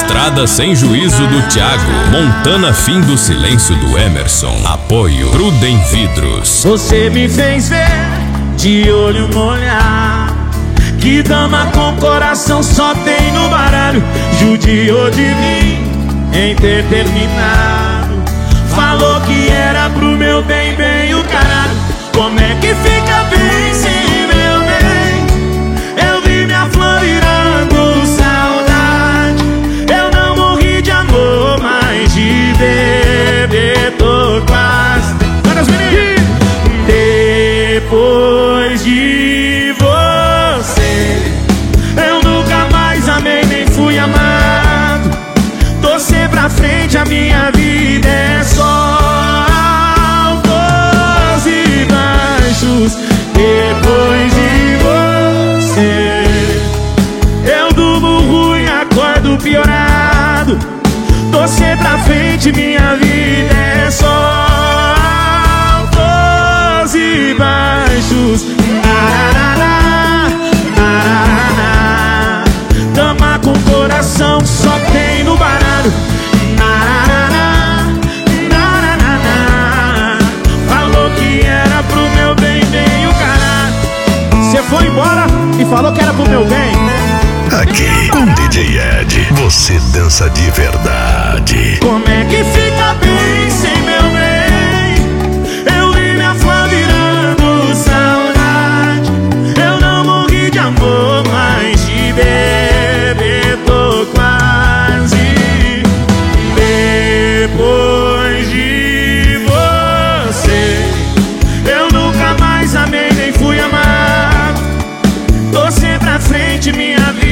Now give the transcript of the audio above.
Estrada Sem Juízo do Thiago. Montana Fim do Silêncio do Emerson. Apoio Prudem Vidros. Você me fez ver de olho no olhar que dama com coração só tem no baralho. Judiou de mim em ter terminado. Falou que era pro meu bem, bem o caralho. Como é que fica bem sem meu bem? Eu vi minha flor virando saudade. Eu não morri de amor, mas de beber tô quase. Depois de você, eu nunca mais amei nem fui amado. Torcer pra frente, a minha vida é só altos e baixos. Depois de você, eu durmo ruim, acordo piorado. Torcer pra frente, minha vida é só altos e baixos. Dama com coração só tem no baralho. Falou que era pro meu bem, bem o caralho. Você foi embora e falou que era pro meu bem. Aqui, com DJ Ed, você dança de verdade. Como é que fica bem sem meu bem? Eu vi minha flor virando saudade. Eu não morri de amor, mas de beber tô quase. Depois de você, eu nunca mais amei nem fui amado. Torcer pra frente, minha vida